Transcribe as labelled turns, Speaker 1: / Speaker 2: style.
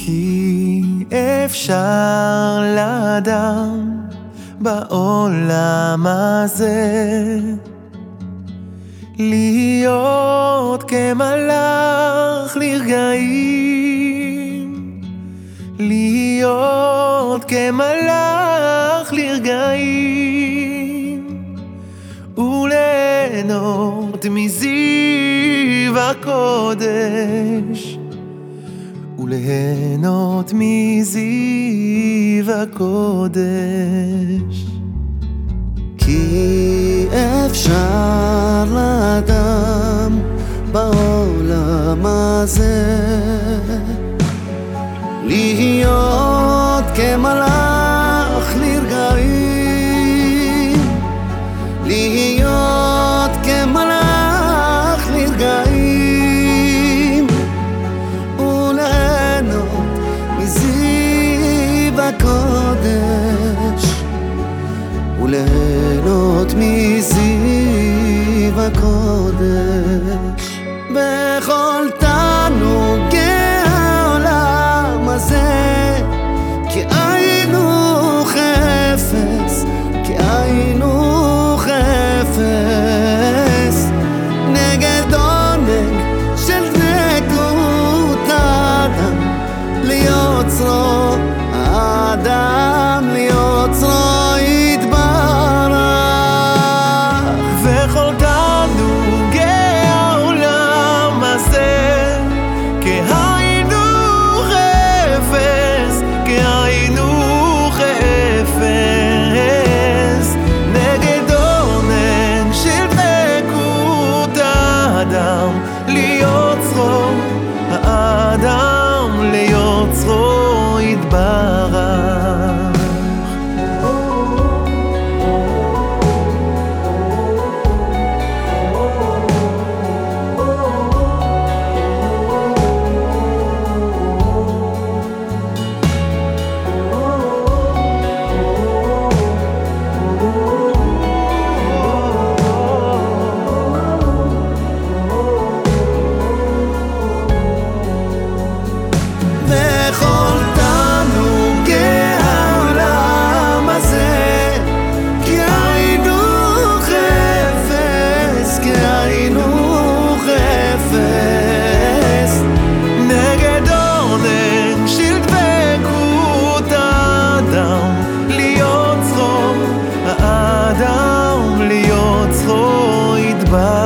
Speaker 1: כי אפשר לאדם בעולם הזה להיות כמלאך לרגעים, להיות כמלאך לרגעים, וליהנות מזיו הקודש, וליהנות מזיו הקודש.
Speaker 2: כי אפשר לאדם בעולם הזה להיות כמלאך לרגעים, להיות כמלאך לרגעים, וליהנות מזיו הקודש, וליהנות מזיו הקודש. בכל תענוגי העולם הזה, כי היינו חפץ, כי היינו חפץ, נגד עונג של דבקות האדם ליוצרו, האדם ליוצרו יתברך.
Speaker 1: וכל תענוגי העולם הזה, כי היינו חפץ, כי היינו חפץ, נגד עונג של דבקות האדם ליוצרו, האדם ליוצרו יתברך. האדם ליוצרו יתברך.